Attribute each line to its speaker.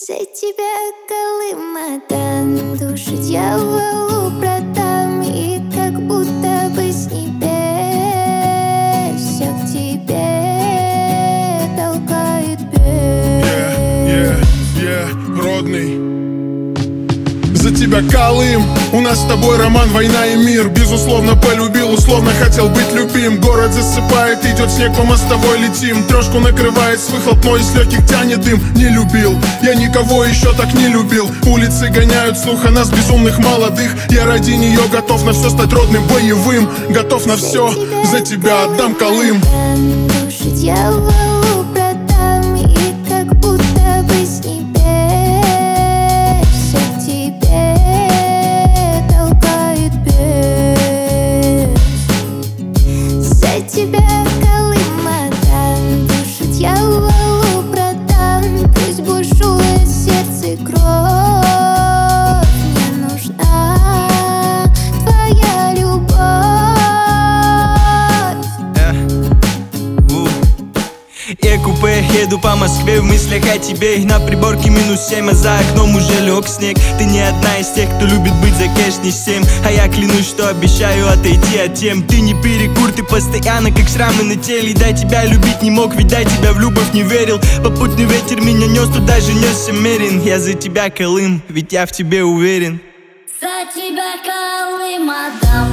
Speaker 1: За тебя Колым отдам, душу дьяволу продам, и как будто бы с небес все к тебе толкает бес.
Speaker 2: Родный. За тебя, Колым, у нас с тобой роман, война и мир. Безусловно полюбил, условно хотел быть любим. Город засыпает, идет снег, по мостовой летим. Трешку накрывает с выхлопной, из легких тянет дым. Не любил, я никого еще так не любил. Улицы гоняют слух о нас, безумных молодых. Я ради нее готов на все стать родным, боевым. Готов на все, за тебя отдам, Колым.
Speaker 1: Душу дьяволу продам, и как будто бы с небес все к тебе толкает бес. За тебя, Колым, отдам, душу дьяволу продам. Пусть бушует сердце и кровь, мне нужна твоя любовь.
Speaker 3: Я купе, еду по Москве, в мыслях о тебе. На приборке -7, а за окном уже лег снег. Ты не одна из тех, кто любит быть за кэш не 7. А я клянусь, что обещаю отойти от тем. Ты не перекур, ты постоянно как шрамы на теле. Да, тебя любить не мог, ведь да, тебя в любовь не верил. Попутный ветер меня нес, туда же несся мерен. Я за тебя, Колым, ведь я в тебе уверен.
Speaker 1: За тебя, Колым, отдам.